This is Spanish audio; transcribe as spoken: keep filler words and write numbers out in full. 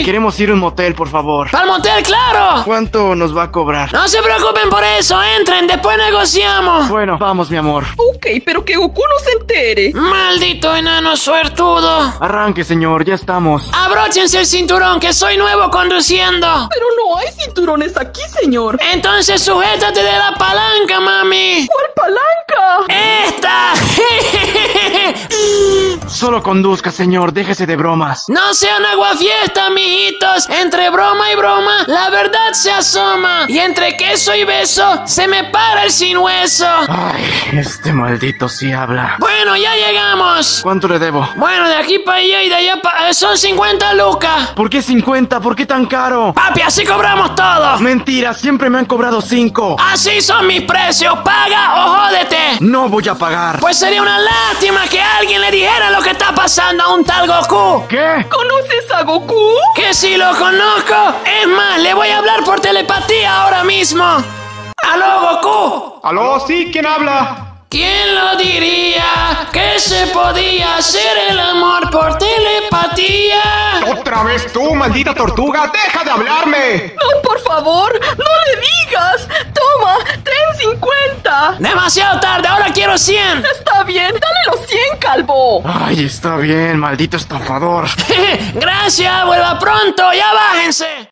Queremos ir a un motel, por favor. ¡Al motel, claro! ¿Cuánto nos va a cobrar? No se preocupen por eso, entren, después negociamos. Bueno, vamos, mi amor. Ok, pero que Goku no se entere. Maldito enano suertudo. Arranque, señor, ya estamos. Abróchense el cinturón, que soy nuevo conduciendo. Pero no hay cinturones aquí, señor. Entonces sujétate de la palanca, mami. ¿Cuál palanca? ¡Esta! Solo conduzca, señor, déjese de bromas. No sean aguafiestas, mijitos. Entre broma y broma, la verdad se asoma. Y entre queso y beso, se me para el sin hueso. Ay, este maldito sí habla. Bueno, ya llegamos. ¿Cuánto le debo? Bueno, de aquí para allá y de allá para... Son cincuenta lucas. ¿Por qué cincuenta? ¿Por qué tan caro? Papi, así cobramos todo. Mentira, siempre me han cobrado cinco. Así son mis precios. Paga o jódete. No voy a pagar. Pues sería una lástima que alguien le dijera lo que está pasando a un tal Goku. ¿Qué? ¿Conoces a Goku? Que si lo conozco. Es más, le voy a hablar por telepatía ahora mismo. ¡Aló, Goku! ¿Aló? Sí, ¿quién habla? ¿Quién lo diría que se podía hacer el amor por telepatía? ¿Otra vez tú, maldita tortuga? ¡Deja de hablarme! No, por favor, no le digas. Toma, ten cincuenta. Demasiado tarde, ahora quiero cien. Está bien, dale los cien, calvo. Ay, está bien, maldito estafador. Gracias, vuelva pronto, ya bájense.